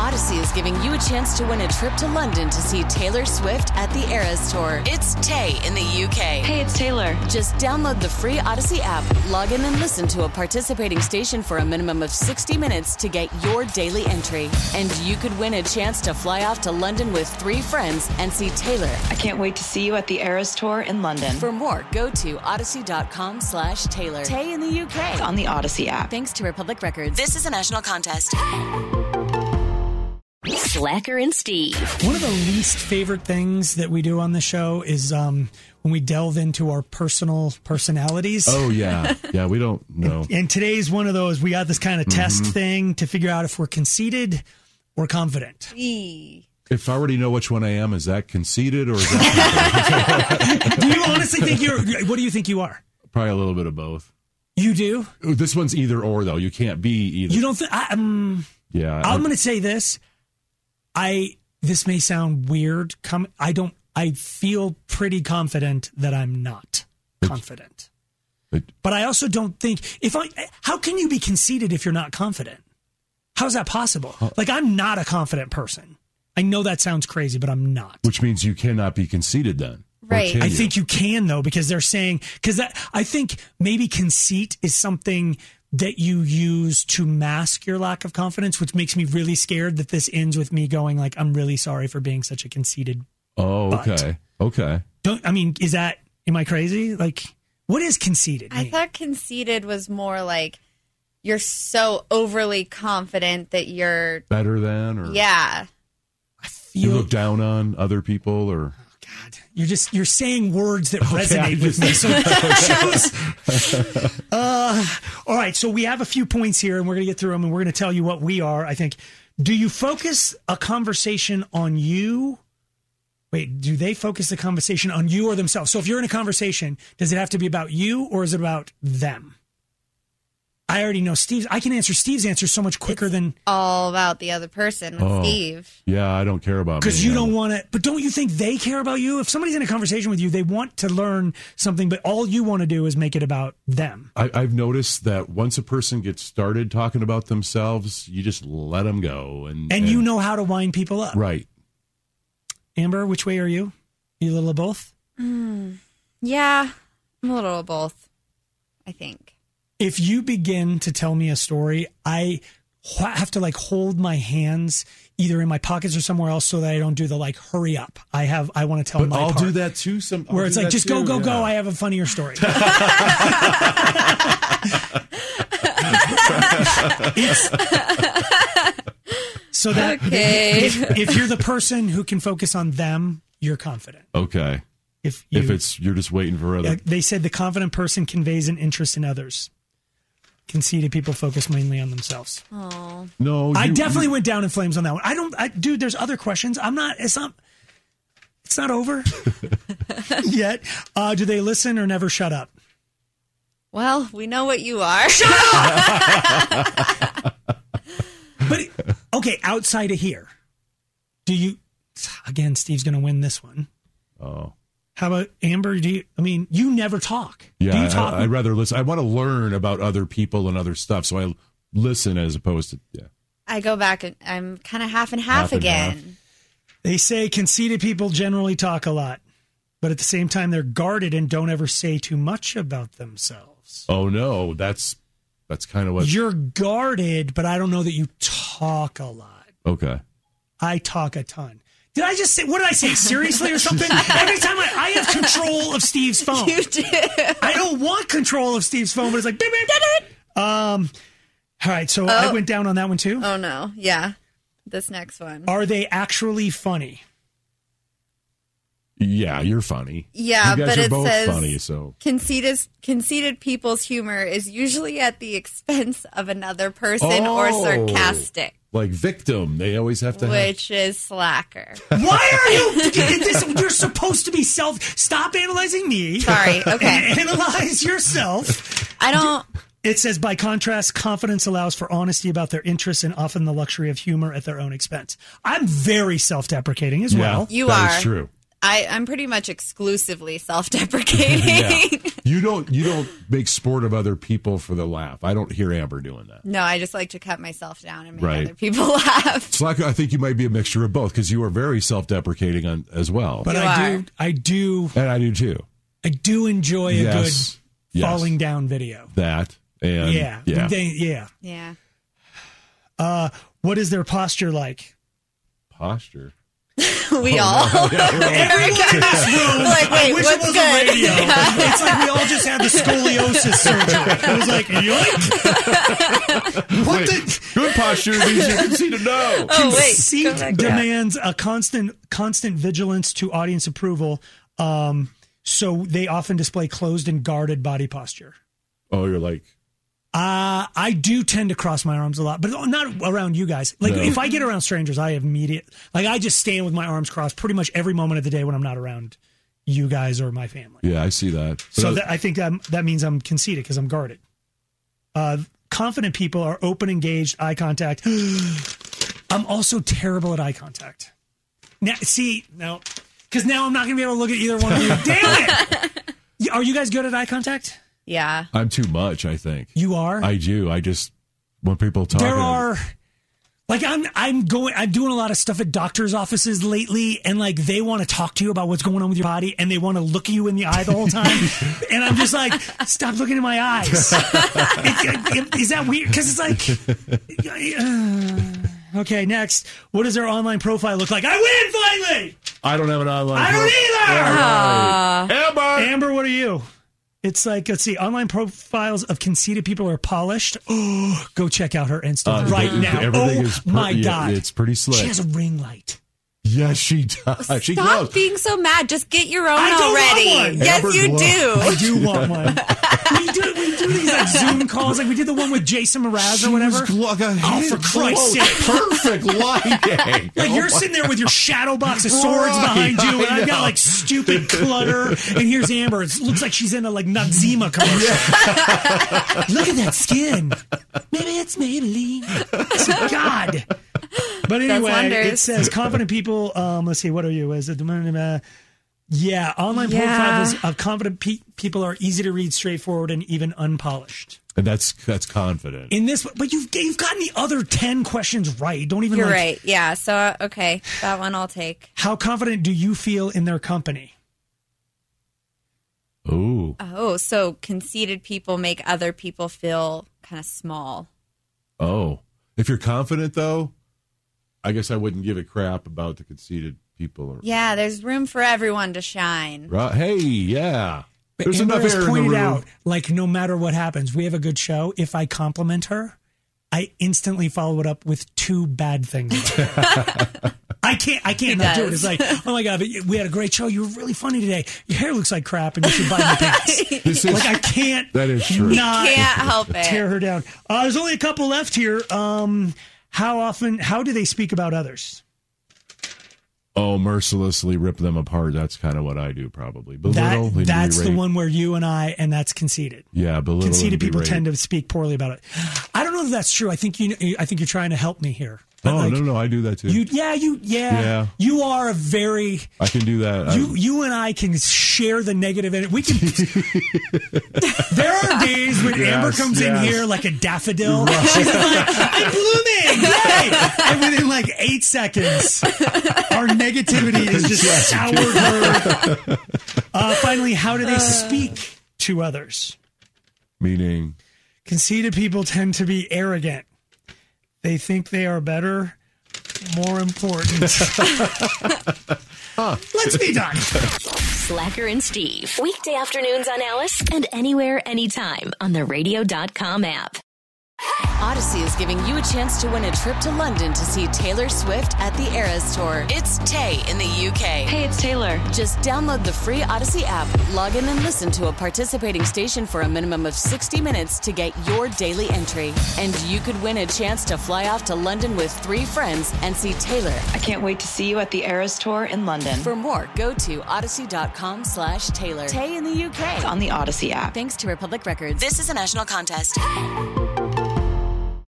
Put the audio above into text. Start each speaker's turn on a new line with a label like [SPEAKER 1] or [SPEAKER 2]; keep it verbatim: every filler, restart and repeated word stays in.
[SPEAKER 1] Odyssey is giving you a chance to win a trip to London to see Taylor Swift at the Eras Tour. It's Tay in the U K.
[SPEAKER 2] Hey, it's Taylor.
[SPEAKER 1] Just download the free Odyssey app, log in and listen to a participating station for a minimum of sixty minutes to get your daily entry. And you could win a chance to fly off to London with three friends and see Taylor.
[SPEAKER 2] I can't wait to see you at the Eras Tour in London.
[SPEAKER 1] For more, go to odyssey.com slash Taylor. Tay in the U K.
[SPEAKER 2] It's on the Odyssey app.
[SPEAKER 1] Thanks to Republic Records. This is a national contest.
[SPEAKER 3] Slacker and Steve.
[SPEAKER 4] One of the least favorite things that we do on the show is um, when we delve into our personal personalities.
[SPEAKER 5] Oh, yeah. Yeah, we don't know.
[SPEAKER 4] And, and today's one of those. We got this kind of
[SPEAKER 5] Mm-hmm.
[SPEAKER 4] test thing to figure out if we're conceited or confident.
[SPEAKER 6] E.
[SPEAKER 5] If I already know which one I am, is that conceited or is that
[SPEAKER 4] Do you honestly think you're, what do you think you are?
[SPEAKER 5] probably a little bit of both?
[SPEAKER 4] You do?
[SPEAKER 5] Ooh, this one's either or, though. You can't be either.
[SPEAKER 4] You don't think, um,
[SPEAKER 5] Yeah.
[SPEAKER 4] I'm
[SPEAKER 5] I-
[SPEAKER 4] going to say this. I, this may sound weird. Come, I don't, I feel pretty confident that I'm not confident.
[SPEAKER 5] It-
[SPEAKER 4] But I also don't think, if I, how can you be conceited if you're not confident? How's that possible? Like, I'm not a confident person. I know that sounds crazy, but I'm not.
[SPEAKER 5] Which means you cannot be conceited then. Or
[SPEAKER 6] Right.
[SPEAKER 5] can
[SPEAKER 4] I
[SPEAKER 5] you?
[SPEAKER 4] think you can, though, because they're saying, because that, I think maybe conceit is something that you use to mask your lack of confidence, which makes me really scared that this ends with me going like, I'm really sorry for being such a conceited.
[SPEAKER 5] Oh,
[SPEAKER 4] But-
[SPEAKER 5] okay. Okay.
[SPEAKER 4] Don't, I mean, is that, am I crazy? Like, what is conceited
[SPEAKER 6] I
[SPEAKER 4] mean?
[SPEAKER 6] thought conceited was more like you're so overly confident that you're,
[SPEAKER 5] Better than or
[SPEAKER 6] yeah.
[SPEAKER 4] I
[SPEAKER 5] you
[SPEAKER 4] feel,
[SPEAKER 5] look down on other people or
[SPEAKER 4] God, you're just, you're saying words that
[SPEAKER 5] Okay, I
[SPEAKER 4] resonate with me.
[SPEAKER 5] just-
[SPEAKER 4] So it shows. Uh, all right. So we have a few points here and we're going to get through them and we're going to tell you what we are. I think, do you focus a conversation on you? Wait, do they focus the conversation on you or themselves? So if you're in a conversation, does it have to be about you or is it about them? I already know Steve's. I can answer Steve's answer so much quicker than,
[SPEAKER 6] All about the other person with
[SPEAKER 5] Oh.
[SPEAKER 6] Steve.
[SPEAKER 5] yeah, I don't care about
[SPEAKER 4] because
[SPEAKER 5] me.
[SPEAKER 4] you
[SPEAKER 5] I
[SPEAKER 4] don't want to, but don't you think they care about you? If somebody's in a conversation with you, they want to learn something, but all you want to do is make it about them.
[SPEAKER 5] I, I've noticed that once a person gets started talking about themselves, you just let them go, and
[SPEAKER 4] And you know how to wind people up.
[SPEAKER 5] right.
[SPEAKER 4] Amber, which way are you? You a little of both?
[SPEAKER 6] Yeah, I'm a little of both, I think.
[SPEAKER 4] If you begin to tell me a story, I h- have to like hold my hands either in my pockets or somewhere else so that I don't do the like hurry up. I have I want to tell
[SPEAKER 5] But
[SPEAKER 4] my
[SPEAKER 5] I'll
[SPEAKER 4] part.
[SPEAKER 5] do that too. Some I'll
[SPEAKER 4] Where
[SPEAKER 5] do
[SPEAKER 4] it's like,
[SPEAKER 5] that
[SPEAKER 4] just go,
[SPEAKER 5] too,
[SPEAKER 4] go,
[SPEAKER 5] yeah.
[SPEAKER 4] go. I have a funnier story. It's- so that
[SPEAKER 6] Okay.
[SPEAKER 4] if, if you're the person who can focus on them, you're confident.
[SPEAKER 5] Okay.
[SPEAKER 4] If you,
[SPEAKER 5] If it's you're just waiting for other.
[SPEAKER 4] Uh, they said the confident person conveys an interest in others. Conceited people focus mainly on themselves.
[SPEAKER 6] Oh,
[SPEAKER 5] no,
[SPEAKER 4] I
[SPEAKER 5] you-
[SPEAKER 4] definitely
[SPEAKER 5] you-
[SPEAKER 4] went down in flames on that one. I don't, I, dude. There's other questions. I'm not. It's not. It's not over yet. Uh, do they listen or never shut up?
[SPEAKER 6] well, we know what you are.
[SPEAKER 4] But okay, outside of here, do you? Again, Steve's going to win this one.
[SPEAKER 5] Oh.
[SPEAKER 4] How about Amber? Do you? I mean, you never talk.
[SPEAKER 5] Yeah,
[SPEAKER 4] do you
[SPEAKER 5] I,
[SPEAKER 4] talk?
[SPEAKER 5] I, I'd rather listen. I want to learn about other people and other stuff, so I listen as opposed to yeah.
[SPEAKER 6] I go back and I'm kind of half and half,
[SPEAKER 5] Half and
[SPEAKER 6] again.
[SPEAKER 5] half.
[SPEAKER 4] They say conceited people generally talk a lot, but at the same time, they're guarded and don't ever say too much about themselves.
[SPEAKER 5] Oh no, that's that's kind of what.
[SPEAKER 4] You're guarded, but I don't know that you talk a lot.
[SPEAKER 5] Okay.
[SPEAKER 4] I talk a ton. Did I just say, what did I say? Seriously or something? Every time I, I have control of Steve's phone.
[SPEAKER 6] You did.
[SPEAKER 4] I don't want control of Steve's phone, but it's like, beep, beep, beep, beep. um, all right. So I went down on that one too.
[SPEAKER 6] Oh no, yeah. This next one.
[SPEAKER 4] Are they actually funny?
[SPEAKER 5] Yeah, you're funny.
[SPEAKER 6] Yeah,
[SPEAKER 5] you guys
[SPEAKER 6] but
[SPEAKER 5] are
[SPEAKER 6] it
[SPEAKER 5] both
[SPEAKER 6] says
[SPEAKER 5] funny. So
[SPEAKER 6] conceited conceited people's humor is usually at the expense of another person or
[SPEAKER 5] Oh.
[SPEAKER 6] sarcastic,
[SPEAKER 5] like victim, they always have to. have,
[SPEAKER 6] which is slacker.
[SPEAKER 4] Why are you? This, you're supposed to be self. Stop analyzing me.
[SPEAKER 6] Sorry. Okay.
[SPEAKER 4] And analyze yourself.
[SPEAKER 6] I don't.
[SPEAKER 4] It says, by contrast, confidence allows for honesty about their interests and often the luxury of humor at their own expense. I'm very self-deprecating as
[SPEAKER 5] yeah,
[SPEAKER 4] well.
[SPEAKER 6] You
[SPEAKER 5] that is
[SPEAKER 6] are.
[SPEAKER 5] true.
[SPEAKER 6] I, I'm pretty much exclusively self-deprecating.
[SPEAKER 5] Yeah. You don't you don't make sport of other people for the laugh. I don't hear Amber doing that.
[SPEAKER 6] No, I just like to cut myself down and make
[SPEAKER 5] Right.
[SPEAKER 6] other people laugh.
[SPEAKER 5] So I think you might be a mixture of both because you are very self-deprecating on, as well.
[SPEAKER 4] But
[SPEAKER 6] You
[SPEAKER 4] I
[SPEAKER 6] are.
[SPEAKER 4] do, I do,
[SPEAKER 5] And I do too.
[SPEAKER 4] I do enjoy a
[SPEAKER 5] Yes.
[SPEAKER 4] good
[SPEAKER 5] Yes.
[SPEAKER 4] falling down video.
[SPEAKER 5] That and
[SPEAKER 4] Yeah,
[SPEAKER 5] yeah.
[SPEAKER 4] They- yeah.
[SPEAKER 6] Yeah.
[SPEAKER 4] Uh, what is their posture like?
[SPEAKER 5] Posture.
[SPEAKER 6] We all.
[SPEAKER 4] Everyone in this room.
[SPEAKER 6] Like, wait,
[SPEAKER 4] I wish
[SPEAKER 6] what's
[SPEAKER 4] it was
[SPEAKER 6] good?
[SPEAKER 4] a radio. It's like we all just had the scoliosis surgery. It was like, yoink. What
[SPEAKER 5] Wait,
[SPEAKER 4] the?
[SPEAKER 5] good posture means you can see to know.
[SPEAKER 6] Oh, wait.
[SPEAKER 4] Conceit
[SPEAKER 6] Go back.
[SPEAKER 4] demands a constant, constant vigilance to audience approval. Um, so they often display closed and guarded body posture.
[SPEAKER 5] Oh, you're like,
[SPEAKER 4] Uh, I do tend to cross my arms a lot, but not around you guys. Like
[SPEAKER 5] No.
[SPEAKER 4] if I get around strangers, I immediate, like I just stand with my arms crossed pretty much every moment of the day when I'm not around you guys or my family.
[SPEAKER 5] yeah, I see that.
[SPEAKER 4] So
[SPEAKER 5] But
[SPEAKER 4] that, I think that, that means I'm conceited because I'm guarded. Uh, confident people are open, engaged, eye contact. I'm also terrible at eye contact. Now, see, no, because now I'm not going to be able to look at either one of you. Damn it! Are you guys good at eye contact?
[SPEAKER 6] Yeah.
[SPEAKER 5] I'm too much, I think.
[SPEAKER 4] You are?
[SPEAKER 5] I do. I just, when people talk.
[SPEAKER 4] There are, like, I'm I'm going, I'm doing a lot of stuff at doctors' offices lately, and like they want to talk to you about what's going on with your body, and they want to look you in the eye the whole time, and I'm just like, stop looking in my eyes. It- it- is that weird? Because it's like, uh, okay, next, what does their online profile look like? I win finally.
[SPEAKER 5] I don't have an online.
[SPEAKER 4] I don't
[SPEAKER 5] pro-
[SPEAKER 4] either.
[SPEAKER 5] Yeah, right. Amber!
[SPEAKER 4] Amber, what are you? It's like, let's see, online profiles of conceited people are polished. Oh, go check out her Insta
[SPEAKER 5] Uh,
[SPEAKER 4] right
[SPEAKER 5] the-
[SPEAKER 4] now.
[SPEAKER 5] everything
[SPEAKER 4] Oh,
[SPEAKER 5] is per-
[SPEAKER 4] my
[SPEAKER 5] yeah,
[SPEAKER 4] God.
[SPEAKER 5] it's pretty slick.
[SPEAKER 4] She has a ring light.
[SPEAKER 5] Yes, she does. She
[SPEAKER 6] Stop
[SPEAKER 5] glows.
[SPEAKER 6] being so mad. Just get your own
[SPEAKER 4] I don't
[SPEAKER 6] already.
[SPEAKER 4] want one.
[SPEAKER 6] Yes,
[SPEAKER 5] Amber
[SPEAKER 6] you
[SPEAKER 5] glows.
[SPEAKER 6] do.
[SPEAKER 4] I do want one. we, do, we do these like Zoom calls. Like we did the one with Jason Mraz or whatever.
[SPEAKER 5] She was gl-
[SPEAKER 4] Oh, for Christ's
[SPEAKER 5] Oh,
[SPEAKER 4] sake.
[SPEAKER 5] perfect lighting.
[SPEAKER 4] Like
[SPEAKER 5] Oh
[SPEAKER 4] you're
[SPEAKER 5] my-
[SPEAKER 4] sitting there with your shadow box of swords
[SPEAKER 5] Right,
[SPEAKER 4] behind you, and
[SPEAKER 5] I
[SPEAKER 4] I've got
[SPEAKER 5] know.
[SPEAKER 4] like stupid clutter. And here's Amber. It looks like she's in a like Noxzema commercial. Look at that skin. Maybe it's Maybelline. God. But anyway,
[SPEAKER 6] wonders.
[SPEAKER 4] it says confident people. Um, let's see. What are you? Is it? Uh, yeah, online
[SPEAKER 6] Yeah.
[SPEAKER 4] profiles of confident pe- people are easy to read, straightforward, and even unpolished.
[SPEAKER 5] And that's that's confident.
[SPEAKER 4] In this, but you've you've gotten the other ten questions right. Don't even.
[SPEAKER 6] You're
[SPEAKER 4] like,
[SPEAKER 6] right. Yeah. So, uh, okay. That one I'll take.
[SPEAKER 4] How confident do you feel in their company?
[SPEAKER 5] Ooh.
[SPEAKER 6] Oh, so conceited people make other people feel kind of small.
[SPEAKER 5] Oh. If you're confident, though, I guess I wouldn't give a crap about the conceited people. Or,
[SPEAKER 6] Yeah, there's room for everyone to shine.
[SPEAKER 5] right? Hey, yeah.
[SPEAKER 4] But
[SPEAKER 5] There's
[SPEAKER 4] Amber
[SPEAKER 5] enough
[SPEAKER 4] has
[SPEAKER 5] air in the
[SPEAKER 4] pointed
[SPEAKER 5] room.
[SPEAKER 4] out, like no matter what happens, we have a good show. If I compliment her, I instantly follow it up with two bad things. I can't. I can't
[SPEAKER 6] He
[SPEAKER 4] not do it.
[SPEAKER 6] does.
[SPEAKER 4] It's like, oh my God, we had a great show. You were really funny today. Your hair looks like crap, and you should buy me pants.
[SPEAKER 5] This is,
[SPEAKER 4] Like I can't.
[SPEAKER 5] that is true.
[SPEAKER 4] Not
[SPEAKER 6] Can't help it.
[SPEAKER 4] tear her down. Uh, there's only a couple left here. Um, how often? How do they speak about others?
[SPEAKER 5] Oh, mercilessly rip them apart. That's kind of what I do, probably. Belittle.
[SPEAKER 4] That,
[SPEAKER 5] and
[SPEAKER 4] that's the
[SPEAKER 5] berate.
[SPEAKER 4] one where you and I, and that's conceited.
[SPEAKER 5] Yeah, belittle.
[SPEAKER 4] Conceited
[SPEAKER 5] and
[SPEAKER 4] people
[SPEAKER 5] berate.
[SPEAKER 4] tend to speak poorly about it. I don't know if that's true. I think you. I think you're trying to help me here. But
[SPEAKER 5] Oh,
[SPEAKER 4] like,
[SPEAKER 5] no, no, I do that too.
[SPEAKER 4] You, yeah, you, yeah,
[SPEAKER 5] Yeah.
[SPEAKER 4] You are a very.
[SPEAKER 5] I can do that.
[SPEAKER 4] You, you and I can share the negative, and we can. There are days when
[SPEAKER 5] Yes,
[SPEAKER 4] Amber comes in
[SPEAKER 5] yes.
[SPEAKER 4] here like a daffodil. She's like, "I'm blooming, yay!" And within like eight seconds, our negativity is just soured her. Uh, finally, how do they speak to others?
[SPEAKER 5] Meaning,
[SPEAKER 4] Conceited people tend to be arrogant. They think they are better, more important. Let's be done.
[SPEAKER 3] Slacker and Steve. Weekday afternoons on Alice and anywhere, anytime on the radio dot com app.
[SPEAKER 1] Odyssey is giving you a chance to win a trip to London to see Taylor Swift at the Eras Tour. It's Tay in the U K.
[SPEAKER 2] Hey, it's Taylor.
[SPEAKER 1] Just download the free Odyssey app, log in and listen to a participating station for a minimum of sixty minutes to get your daily entry. And you could win a chance to fly off to London with three friends and see Taylor.
[SPEAKER 2] I can't wait to see you at the Eras Tour in London.
[SPEAKER 1] For more, go to odyssey.com slash Taylor. Tay in the U K.
[SPEAKER 2] on the Odyssey app.
[SPEAKER 1] Thanks to Republic Records. This is a national contest.